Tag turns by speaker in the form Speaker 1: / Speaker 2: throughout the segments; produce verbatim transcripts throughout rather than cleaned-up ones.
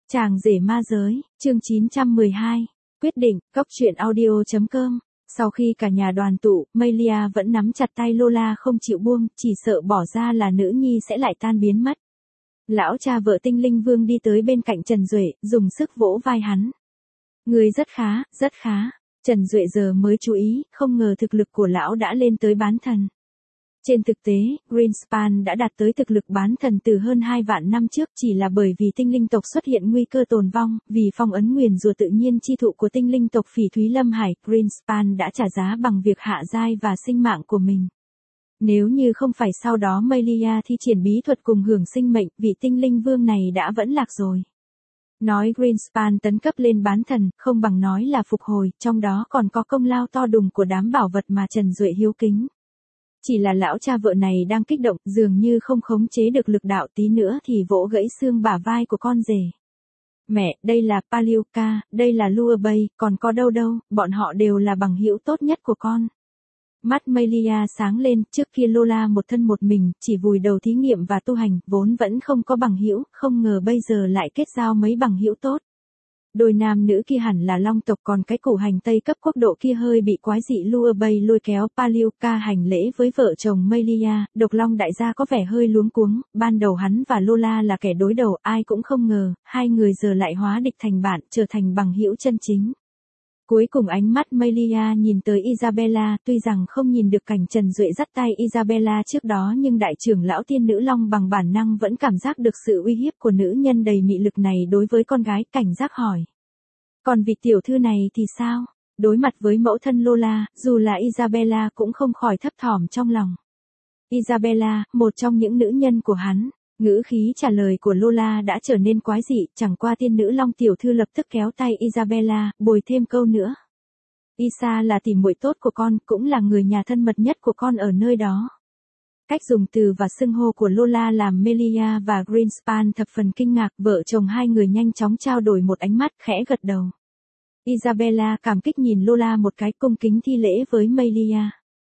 Speaker 1: Chàng rể ma giới, chương chín trăm mười hai. Quyết định, cốc truyện audio.com. Sau khi cả nhà đoàn tụ, Melia vẫn nắm chặt tay Lola không chịu buông, chỉ sợ bỏ ra là nữ nhi sẽ lại tan biến mất. Lão cha vợ Tinh Linh Vương đi tới bên cạnh Trần Duệ, dùng sức vỗ vai hắn. Người rất khá, rất khá. Trần Duệ giờ mới chú ý, không ngờ thực lực của lão đã lên tới bán thần. Trên thực tế, Greenspan đã đạt tới thực lực bán thần từ hơn hai vạn năm trước, chỉ là bởi vì tinh linh tộc xuất hiện nguy cơ tồn vong, vì phong ấn nguyền rủa tự nhiên chi thụ của tinh linh tộc Phỉ Thúy Lâm Hải, Greenspan đã trả giá bằng việc hạ giai và sinh mạng của mình. Nếu như không phải sau đó Melia thi triển bí thuật cùng hưởng sinh mệnh, vị tinh linh vương này đã vẫn lạc rồi. Nói Greenspan tấn cấp lên bán thần, không bằng nói là phục hồi, trong đó còn có công lao to đùng của đám bảo vật mà Trần Duệ hiếu kính. Chỉ là lão cha vợ này đang kích động, dường như không khống chế được lực đạo, tí nữa thì vỗ gãy xương bả vai của con rể. Mẹ, đây là Palioka, đây là Luabei, còn có đâu đâu, bọn họ đều là bằng hữu tốt nhất của con. Mắt Melia sáng lên, trước kia Lola một thân một mình, chỉ vùi đầu thí nghiệm và tu hành, vốn vẫn không có bằng hữu, không ngờ bây giờ lại kết giao mấy bằng hữu tốt. Đôi nam nữ kia hẳn là long tộc, còn cái củ hành tây cấp quốc độ kia hơi bị quái dị. Luabei lôi kéo Palioka hành lễ với vợ chồng Melia, độc long đại gia có vẻ hơi luống cuống, ban đầu hắn và Lola là kẻ đối đầu, ai cũng không ngờ, hai người giờ lại hóa địch thành bạn, trở thành bằng hữu chân chính. Cuối cùng ánh mắt Melia nhìn tới Isabella, tuy rằng không nhìn được cảnh Trần Duệ dắt tay Isabella trước đó, nhưng đại trưởng lão tiên nữ long bằng bản năng vẫn cảm giác được sự uy hiếp của nữ nhân đầy mị lực này đối với con gái, cảnh giác hỏi. Còn vị tiểu thư này thì sao? Đối mặt với mẫu thân Lola, dù là Isabella cũng không khỏi thấp thỏm trong lòng. Isabella, một trong những nữ nhân của hắn. Ngữ khí trả lời của Lola đã trở nên quái dị, chẳng qua tiên nữ long tiểu thư lập tức kéo tay Isabella, bồi thêm câu nữa. Isa là tỉ muội tốt của con, cũng là người nhà thân mật nhất của con ở nơi đó. Cách dùng từ và xưng hô của Lola làm Melia và Greenspan thập phần kinh ngạc, vợ chồng hai người nhanh chóng trao đổi một ánh mắt, khẽ gật đầu. Isabella cảm kích nhìn Lola một cái, cung kính thi lễ với Melia.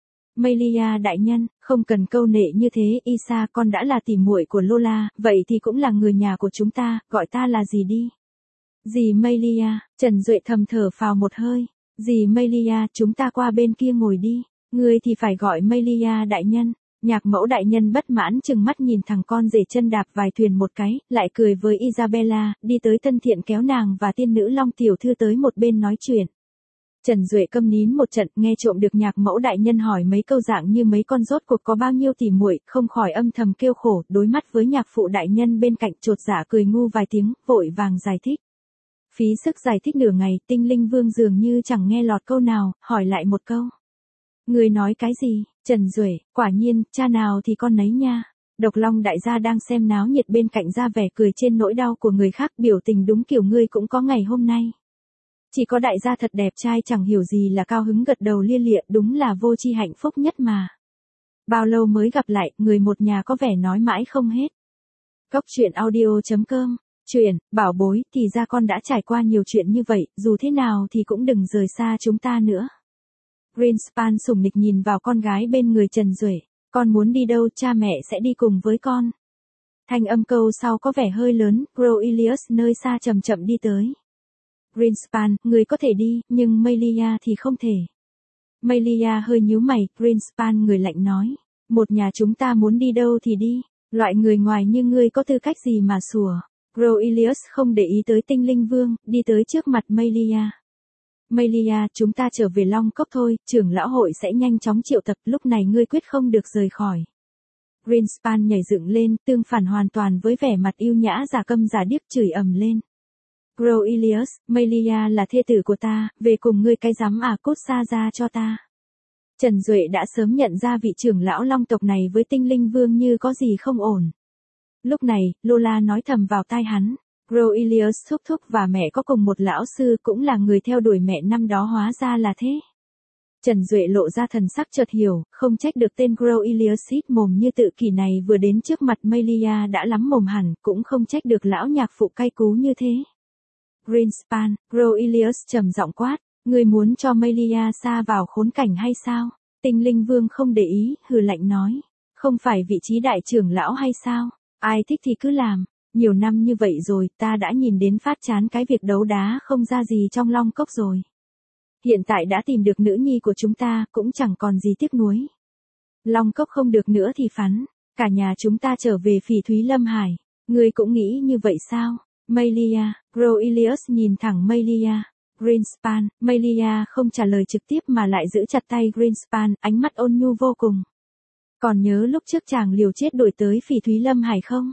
Speaker 1: Melia đại nhân, không cần câu nệ như thế, Isa con đã là tỉ muội của Lola, vậy thì cũng là người nhà của chúng ta, gọi ta là gì đi? Dì Melia, Trần Duệ thầm thở phào một hơi. Dì Melia, chúng ta qua bên kia ngồi đi, ngươi thì phải gọi Melia đại nhân. Nhạc mẫu đại nhân bất mãn chừng mắt nhìn thằng con rể chân đạp vài thuyền một cái, lại cười với Isabella, đi tới thân thiện kéo nàng và tiên nữ long tiểu thư tới một bên nói chuyện. Trần Duệ câm nín một trận, nghe trộm được nhạc mẫu đại nhân hỏi mấy câu dạng như mấy con rốt cuộc có bao nhiêu tỉ muội, không khỏi âm thầm kêu khổ, đối mắt với nhạc phụ đại nhân bên cạnh chột dạ cười ngu vài tiếng, vội vàng giải thích. Phí sức giải thích nửa ngày, Tinh Linh Vương dường như chẳng nghe lọt câu nào, hỏi lại một câu. Người nói cái gì? Trần Duệ, quả nhiên, cha nào thì con nấy nha. Độc Long đại gia đang xem náo nhiệt bên cạnh ra vẻ cười trên nỗi đau của người khác, biểu tình đúng kiểu ngươi cũng có ngày hôm nay. Chỉ có đại gia thật đẹp trai chẳng hiểu gì là cao hứng gật đầu lia lịa, đúng là vô tri hạnh phúc nhất mà. Bao lâu mới gặp lại, người một nhà có vẻ nói mãi không hết. Cốc truyện audio.com. Chuyện, bảo bối, thì ra con đã trải qua nhiều chuyện như vậy, dù thế nào thì cũng đừng rời xa chúng ta nữa. Greenspan sủng nịch nhìn vào con gái bên người Trần Duệ. Con muốn đi đâu, cha mẹ sẽ đi cùng với con. Thanh âm câu sau có vẻ hơi lớn, Groelius nơi xa chậm chậm đi tới. Greenspan, người có thể đi, nhưng Melia thì không thể. Melia hơi nhíu mày, Greenspan người lạnh nói. Một nhà chúng ta muốn đi đâu thì đi, loại người ngoài như ngươi có tư cách gì mà sủa. Groelius không để ý tới Tinh Linh Vương, đi tới trước mặt Melia. Melia, chúng ta trở về Long Cốc thôi, trưởng lão hội sẽ nhanh chóng triệu tập, lúc này ngươi quyết không được rời khỏi. Greenspan nhảy dựng lên, tương phản hoàn toàn với vẻ mặt yêu nhã giả câm giả điếc, chửi ầm lên. Groelius, Melia là thê tử của ta, về cùng ngươi cái rắm à, cút xa ra cho ta. Trần Duệ đã sớm nhận ra vị trưởng lão long tộc này với Tinh Linh Vương như có gì không ổn. Lúc này, Lola nói thầm vào tai hắn. Groelius thúc thúc và mẹ có cùng một lão sư, cũng là người theo đuổi mẹ năm đó, hóa ra là thế. Trần Duệ lộ ra thần sắc chợt hiểu, không trách được tên Groelius hít mồm như tự kỷ này vừa đến trước mặt Melia đã lắm mồm hẳn, cũng không trách được lão nhạc phụ cay cú như thế. Greenspan, Groelius trầm giọng quát, ngươi muốn cho Melia sa vào khốn cảnh hay sao? Tinh Linh Vương không để ý, hừ lạnh nói, không phải vị trí đại trưởng lão hay sao? Ai thích thì cứ làm. Nhiều năm như vậy rồi, ta đã nhìn đến phát chán cái việc đấu đá không ra gì trong Long Cốc rồi. Hiện tại đã tìm được nữ nhi của chúng ta, cũng chẳng còn gì tiếc nuối. Long Cốc không được nữa thì phắn, cả nhà chúng ta trở về Phỉ Thúy Lâm Hải. Ngươi cũng nghĩ như vậy sao? Melia, Groilius nhìn thẳng Melia. Greenspan, Melia không trả lời trực tiếp mà lại giữ chặt tay Greenspan, ánh mắt ôn nhu vô cùng. Còn nhớ lúc trước chàng liều chết đuổi tới Phỉ Thúy Lâm Hải không?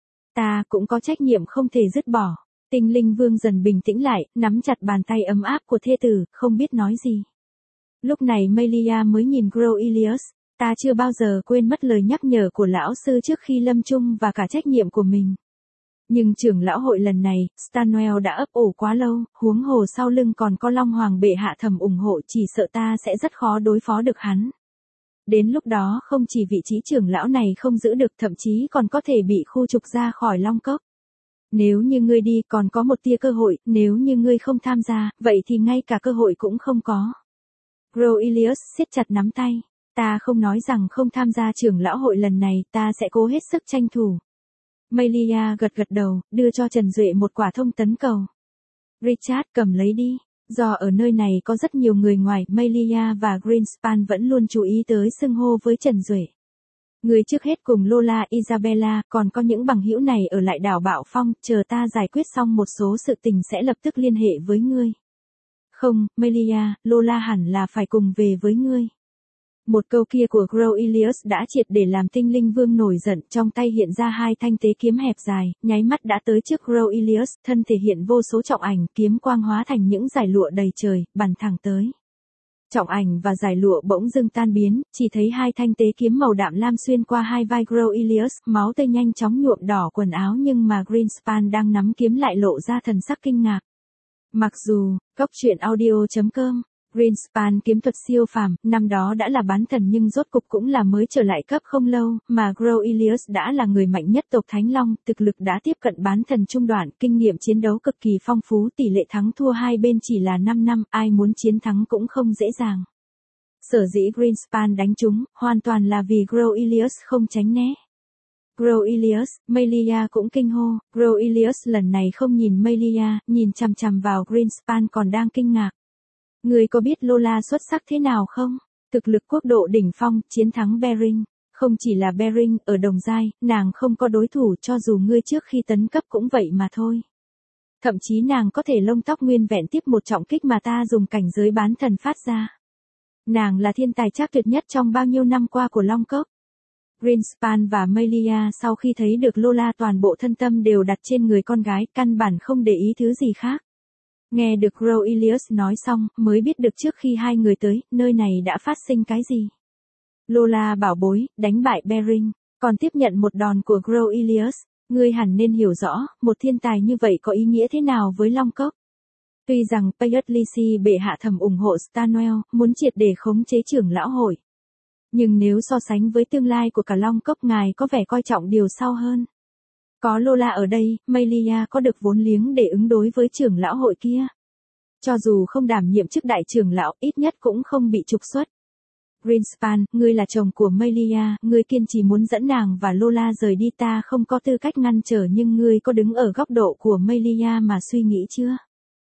Speaker 1: Ta cũng có trách nhiệm không thể dứt bỏ. Tinh Linh Vương dần bình tĩnh lại, nắm chặt bàn tay ấm áp của thê tử, không biết nói gì. Lúc này Melia mới nhìn Groilius. Ta chưa bao giờ quên mất lời nhắc nhở của lão sư trước khi lâm chung và cả trách nhiệm của mình. Nhưng trưởng lão hội lần này, Stanwell đã ấp ủ quá lâu, huống hồ sau lưng còn có Long Hoàng bệ hạ thầm ủng hộ, chỉ sợ ta sẽ rất khó đối phó được hắn. Đến lúc đó không chỉ vị trí trưởng lão này không giữ được, thậm chí còn có thể bị khu trục ra khỏi Long Cốc. Nếu như ngươi đi còn có một tia cơ hội, nếu như ngươi không tham gia, vậy thì ngay cả cơ hội cũng không có. Groilius siết chặt nắm tay. Ta không nói rằng không tham gia trưởng lão hội lần này, ta sẽ cố hết sức tranh thủ. Melia gật gật đầu, đưa cho Trần Duệ một quả thông tấn cầu. Richard cầm lấy đi. Do ở nơi này có rất nhiều người ngoài, Melia và Greenspan vẫn luôn chú ý tới xưng hô với Trần Duệ. Người trước hết cùng Lola Isabella, còn có những bằng hữu này ở lại đảo Bạo Phong, chờ ta giải quyết xong một số sự tình sẽ lập tức liên hệ với ngươi. Không, Melia, Lola hẳn là phải cùng về với ngươi. Một câu kia của Groilius đã triệt để làm Tinh Linh Vương nổi giận, trong tay hiện ra hai thanh tế kiếm hẹp dài, nháy mắt đã tới trước Groilius, thân thể hiện vô số trọng ảnh, kiếm quang hóa thành những dải lụa đầy trời, bắn thẳng tới. Trọng ảnh và dải lụa bỗng dưng tan biến, chỉ thấy hai thanh tế kiếm màu đạm lam xuyên qua hai vai Groilius, máu tươi nhanh chóng nhuộm đỏ quần áo nhưng mà Greenspan đang nắm kiếm lại lộ ra thần sắc kinh ngạc. Mặc dù, cốc truyện audio chấm com Greenspan kiếm thuật siêu phàm, năm đó đã là bán thần nhưng rốt cục cũng là mới trở lại cấp không lâu, mà Groilius đã là người mạnh nhất tộc Thánh Long, thực lực đã tiếp cận bán thần trung đoạn, kinh nghiệm chiến đấu cực kỳ phong phú, tỷ lệ thắng thua hai bên chỉ là năm năm, ai muốn chiến thắng cũng không dễ dàng. Sở dĩ Greenspan đánh trúng, hoàn toàn là vì Groilius không tránh né. Groilius, Melia cũng kinh hô, Groilius lần này không nhìn Melia, nhìn chằm chằm vào Greenspan còn đang kinh ngạc. Người có biết Lola xuất sắc thế nào không? Thực lực quốc độ đỉnh phong, chiến thắng Bering. Không chỉ là Bering, ở đồng giai, nàng không có đối thủ cho dù ngươi trước khi tấn cấp cũng vậy mà thôi. Thậm chí nàng có thể lông tóc nguyên vẹn tiếp một trọng kích mà ta dùng cảnh giới bán thần phát ra. Nàng là thiên tài trác tuyệt nhất trong bao nhiêu năm qua của Long Cốc. Greenspan và Melia sau khi thấy được Lola toàn bộ thân tâm đều đặt trên người con gái, căn bản không để ý thứ gì khác. Nghe được Groilius nói xong, mới biết được trước khi hai người tới, nơi này đã phát sinh cái gì. Lola bảo bối, đánh bại Bering, còn tiếp nhận một đòn của Groilius. Ngươi hẳn nên hiểu rõ, một thiên tài như vậy có ý nghĩa thế nào với Long Cốc. Tuy rằng Paisley bệ hạ thầm ủng hộ Stanwell, muốn triệt để khống chế trưởng lão hội. Nhưng nếu so sánh với tương lai của cả Long Cốc, ngài có vẻ coi trọng điều sau hơn. Có Lola ở đây, Melia có được vốn liếng để ứng đối với trưởng lão hội kia. Cho dù không đảm nhiệm chức đại trưởng lão, ít nhất cũng không bị trục xuất. Greenspan, ngươi là chồng của Melia, ngươi kiên trì muốn dẫn nàng và Lola rời đi, ta không có tư cách ngăn trở, nhưng ngươi có đứng ở góc độ của Melia mà suy nghĩ chưa?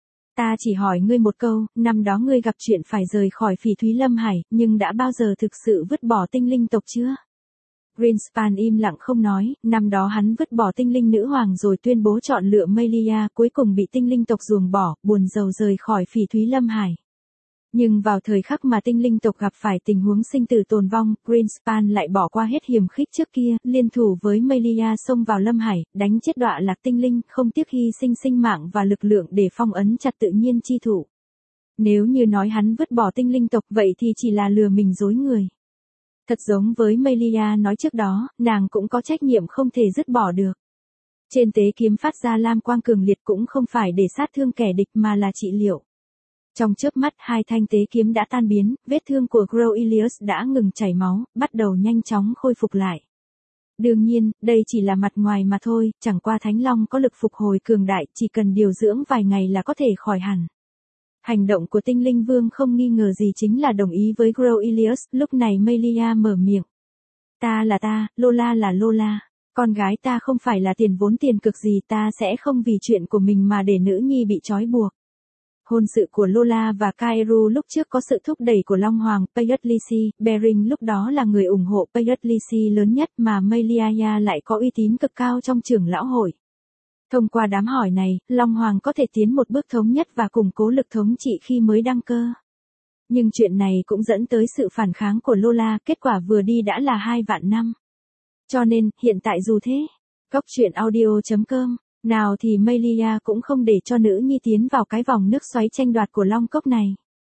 Speaker 1: Ta chỉ hỏi ngươi một câu, năm đó ngươi gặp chuyện phải rời khỏi Phỉ Thúy Lâm Hải, nhưng đã bao giờ thực sự vứt bỏ tinh linh tộc chưa? Greenspan im lặng không nói, năm đó hắn vứt bỏ tinh linh nữ hoàng rồi tuyên bố chọn lựa Melia, cuối cùng bị tinh linh tộc ruồng bỏ, buồn rầu rời khỏi Phỉ Thúy Lâm Hải. Nhưng vào thời khắc mà tinh linh tộc gặp phải tình huống sinh tử tồn vong, Greenspan lại bỏ qua hết hiềm khích trước kia, liên thủ với Melia xông vào Lâm Hải, đánh chết đọa lạc tinh linh, không tiếc hy sinh sinh mạng và lực lượng để phong ấn chặt tự nhiên chi thủ. Nếu như nói hắn vứt bỏ tinh linh tộc vậy thì chỉ là lừa mình dối người. Thật giống với Melia nói trước đó, nàng cũng có trách nhiệm không thể dứt bỏ được. Trên tế kiếm phát ra lam quang cường liệt cũng không phải để sát thương kẻ địch mà là trị liệu. Trong chớp mắt hai thanh tế kiếm đã tan biến, vết thương của Groilius đã ngừng chảy máu, bắt đầu nhanh chóng khôi phục lại. Đương nhiên, đây chỉ là mặt ngoài mà thôi, chẳng qua Thánh Long có lực phục hồi cường đại, chỉ cần điều dưỡng vài ngày là có thể khỏi hẳn. Hành động của Tinh Linh Vương không nghi ngờ gì chính là đồng ý với Groilius, lúc này Melia mở miệng. Ta là ta, Lola là Lola. Con gái ta không phải là tiền vốn tiền cực gì, ta sẽ không vì chuyện của mình mà để nữ nhi bị trói buộc. Hôn sự của Lola và Kaeru lúc trước có sự thúc đẩy của Long Hoàng, Payisley, Bering lúc đó là người ủng hộ Payisley lớn nhất mà Meliaya lại có uy tín cực cao trong trưởng lão hội. Thông qua đám hỏi này, Long Hoàng có thể tiến một bước thống nhất và củng cố lực thống trị khi mới đăng cơ. Nhưng chuyện này cũng dẫn tới sự phản kháng của Lola, kết quả vừa đi đã là hai vạn năm. Cho nên, hiện tại dù thế, Cốc truyện audio chấm com, nào thì Melia cũng không để cho nữ nhi tiến vào cái vòng nước xoáy tranh đoạt của Long Cốc này.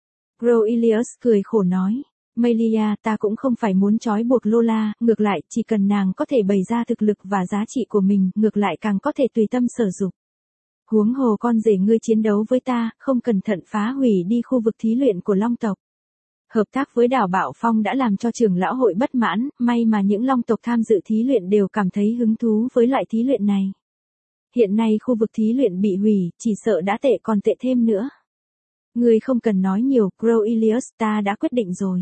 Speaker 1: Groilius cười khổ nói, Melia, ta cũng không phải muốn trói buộc Lola, ngược lại, chỉ cần nàng có thể bày ra thực lực và giá trị của mình, ngược lại càng có thể tùy tâm sở dục. Huống hồ con rể ngươi chiến đấu với ta, không cẩn thận phá hủy đi khu vực thí luyện của Long tộc. Hợp tác với đảo Bạo Phong đã làm cho trưởng lão hội bất mãn, may mà những Long tộc tham dự thí luyện đều cảm thấy hứng thú với loại thí luyện này. Hiện nay khu vực thí luyện bị hủy, chỉ sợ đã tệ còn tệ thêm nữa. Ngươi không cần nói nhiều, Groilius, ta đã quyết định rồi.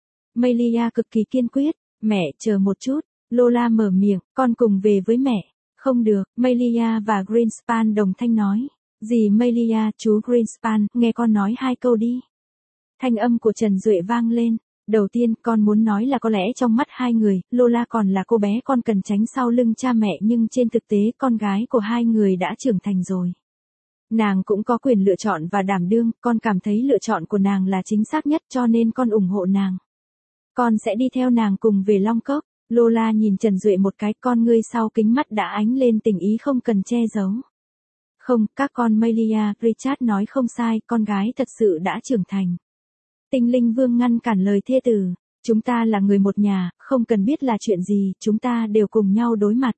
Speaker 1: Melia cực kỳ kiên quyết, mẹ, chờ một chút, Lola mở miệng, con cùng về với mẹ. Không được, Melia và Greenspan đồng thanh nói. Dì Melia, chú Greenspan, nghe con nói hai câu đi. Thanh âm của Trần Duệ vang lên. Đầu tiên, con muốn nói là có lẽ trong mắt hai người, Lola còn là cô bé con cần tránh sau lưng cha mẹ, nhưng trên thực tế con gái của hai người đã trưởng thành rồi. Nàng cũng có quyền lựa chọn và đảm đương, con cảm thấy lựa chọn của nàng là chính xác nhất cho nên con ủng hộ nàng. Con sẽ đi theo nàng cùng về Long Cốc. Lola nhìn Trần Duệ một cái, con ngươi sau kính mắt đã ánh lên tình ý không cần che giấu. Không, các con Melia, Richard nói không sai, con gái thật sự đã trưởng thành. Tinh linh vương ngăn cản lời thê tử, chúng ta là người một nhà, không cần biết là chuyện gì, chúng ta đều cùng nhau đối mặt.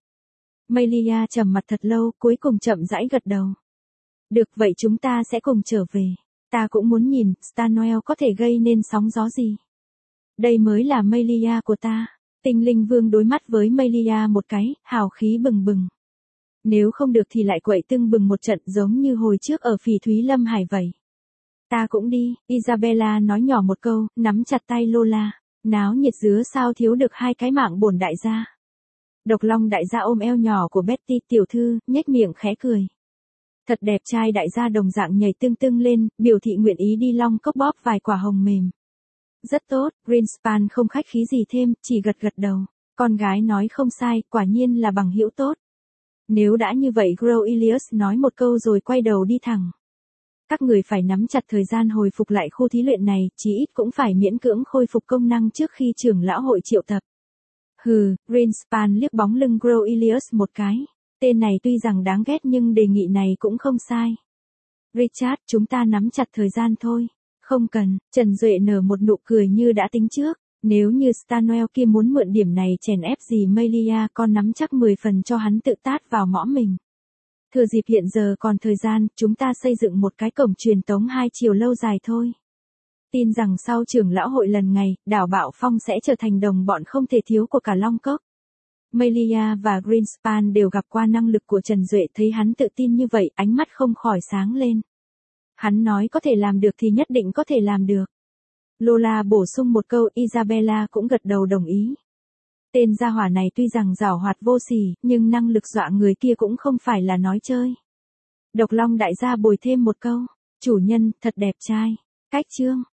Speaker 1: Melia trầm mặt thật lâu, cuối cùng chậm rãi gật đầu. Được, vậy chúng ta sẽ cùng trở về. Ta cũng muốn nhìn, Stanwell có thể gây nên sóng gió gì. Đây mới là Melia của ta. Tinh linh vương đối mắt với Melia một cái, hào khí bừng bừng. Nếu không được thì lại quậy tưng bừng một trận giống như hồi trước ở Phỉ Thúy Lâm Hải vậy. Ta cũng đi, Isabella nói nhỏ một câu, nắm chặt tay Lola. Náo nhiệt dứa sao thiếu được hai cái mạng bổn đại gia. Độc Long đại gia ôm eo nhỏ của Betty tiểu thư, nhếch miệng khẽ cười. Thật đẹp trai đại gia đồng dạng nhảy tưng tưng lên, biểu thị nguyện ý đi Long Cốc bóp vài quả hồng mềm. Rất tốt, Greenspan không khách khí gì thêm, chỉ gật gật đầu. Con gái nói không sai, quả nhiên là bằng hữu tốt. Nếu đã như vậy, Groilius nói một câu rồi quay đầu đi thẳng. Các người phải nắm chặt thời gian hồi phục lại khu thí luyện này, chí ít cũng phải miễn cưỡng khôi phục công năng trước khi trưởng lão hội triệu tập. Hừ, Greenspan liếc bóng lưng Groilius một cái. Tên này tuy rằng đáng ghét nhưng đề nghị này cũng không sai. Richard, chúng ta nắm chặt thời gian thôi. Không cần, Trần Duệ nở một nụ cười như đã tính trước. Nếu như Stanwell kia muốn mượn điểm này chèn ép gì Melia, con nắm chắc mười phần cho hắn tự tát vào mõm mình. Thừa dịp hiện giờ còn thời gian, chúng ta xây dựng một cái cổng truyền tống hai chiều lâu dài thôi. Tin rằng sau trưởng lão hội lần ngày, đảo Bạo Phong sẽ trở thành đồng bọn không thể thiếu của cả Long Cốc. Melia và Greenspan đều gặp qua năng lực của Trần Duệ, thấy hắn tự tin như vậy, ánh mắt không khỏi sáng lên. Hắn nói có thể làm được thì nhất định có thể làm được. Lola bổ sung một câu, Isabella cũng gật đầu đồng ý. Tên gia hỏa này tuy rằng giảo hoạt vô sỉ, nhưng năng lực dọa người kia cũng không phải là nói chơi. Độc Long đại gia bồi thêm một câu, chủ nhân, thật đẹp trai. Cách chương.